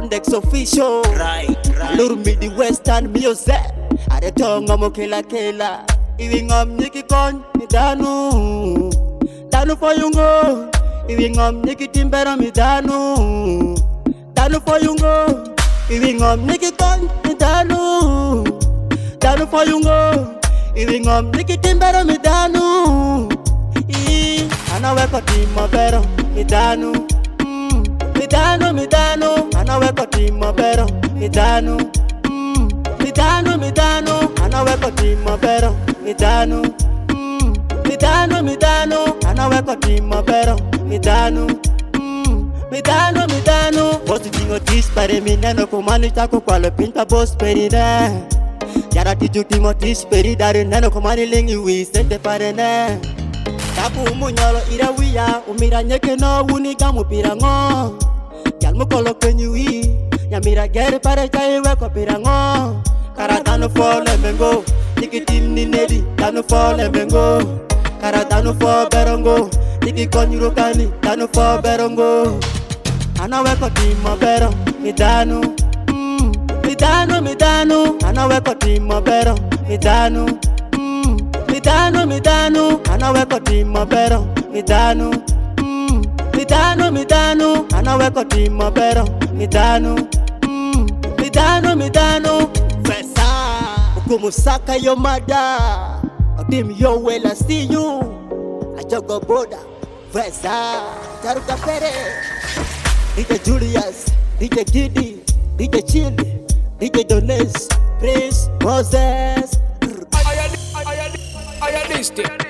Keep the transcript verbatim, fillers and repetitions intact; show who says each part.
Speaker 1: Index official.
Speaker 2: Right, right.
Speaker 1: Lur me the western music. Are tonga mo kila kila. Iwi ngam niki kon mi danu. Danu for yungo. Iwi ngam niki timbera mi danu. Danu for yungo. Iwi ngam niki kon mi danu. Danu for yungo. Iwi ngam niki timbera mi danu. I ana weko timo bero mi danu. Midano, midano, ana weko timo bero. Midano, mm. Midano, midano, ana weko timo bero. Midano, mm. Midano, midano, ana weko timo bero. Midano, mm. Midano, midano. Bosi tingo dispare mineno kumani chako kwa le pinta boss perine. Yara tiju tingo dispari dari neno kumani lingi wi sente parene. Tapu munyolo ira wiya umira nyeke no uniga mupira ngo. Yalmu kolo kenyui Yamira gere pare chai weko pirango. Kara tanu fole mengo Niki tim ni nedi tanu fole mengo. Kara tanu fo berongo Niki konyuro kani tanu fo berongo. Ana weko timo bero Midanu, mm. Midanu, midanu, ana weko timo bero. Midanu, mm. Midanu, midanu, ana weko timo bero. Midanu, mm. Midanu, midanu, ana weko timo bero. Midanu, mm. Midanu, midanu. Vesa ukumusaka yo mada. Odim yo well I see you. Ajogo boda. Vesa Taruka Pere. D J Julius, D J Giddy, D J Chili, D J Dones, Prince Moses.
Speaker 2: I, I, I, I, I, I, I, I,